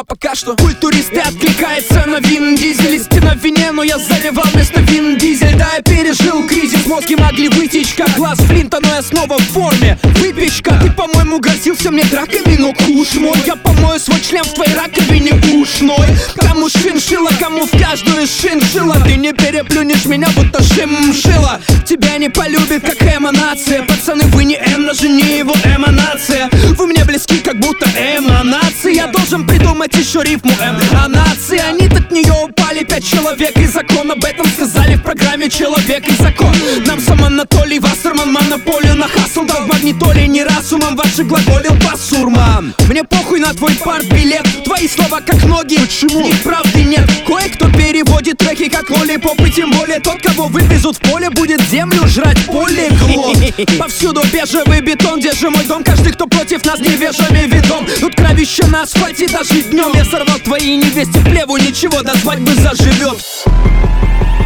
а пока что культуристы откликается на Вин Дизель. Истина в вине, но я заливал вместо Вин Дизель. Да, я пережил кризис, мозги могли вытечь как глаз Флинта, но я снова в форме. Выпечка, ты, по-моему, грозился мне драками, но куш мой. Я помою свой член в твоей раковине ушной. Кому шиншила, кому в каждую шиншила. Ты не переплюнешь меня, будто шиншила. Тебя не полюбит, как эманация. Пацаны, вы не М, даже не его эманация. Вы мне близки, как будто эманации. Я должен придумать еще рифму эманации. Они от нее упали 5 человек, и закон об этом сказали в программе «Человек и закон». Нам сам Анатолий Вассерман монополию на хасл дал в магнитоле. Не раз умом ваши глаголил басурман. Мне похуй на твой партбилет. Твои слова как ноги, почему? Их правды нет. Кое-кто переводит треки как лолипоп, и тем более тот, кого вывезут в поле, будет землю жрать полиглот. Повсюду бежевый бетон, где же мой дом? Каждый, кто против нас, невежами ведом. Тут кровище на асфальте даже днем. Я сорвал твоей невесте плеву, ничего, до свадьбы заживет.